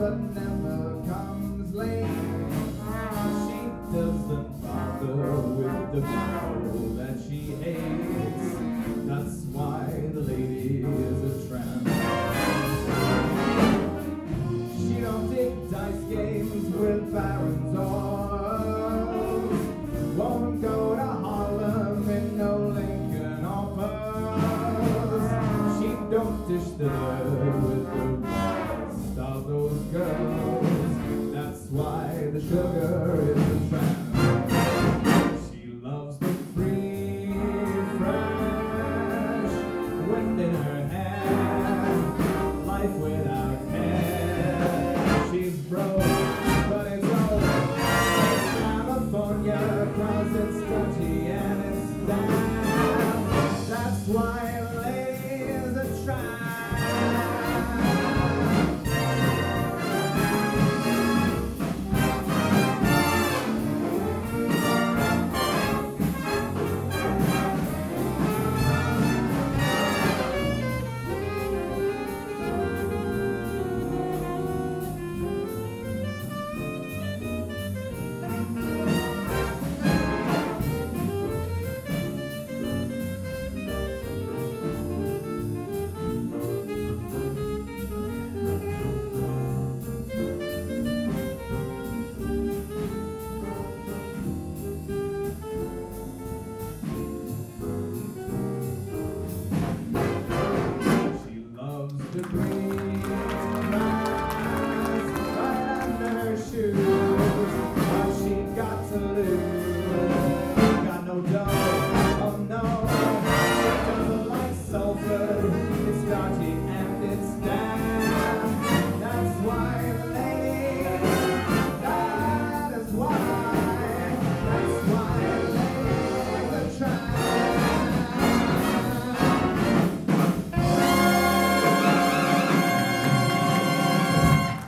but never comes late. She doesn't bother with the people that she hates. That's why the lady is a tramp. She don't take dice games with barons or won't go to Harlem in no Lincoln offers. She don't dish the dirt with the rest of those girls. That's why the sugar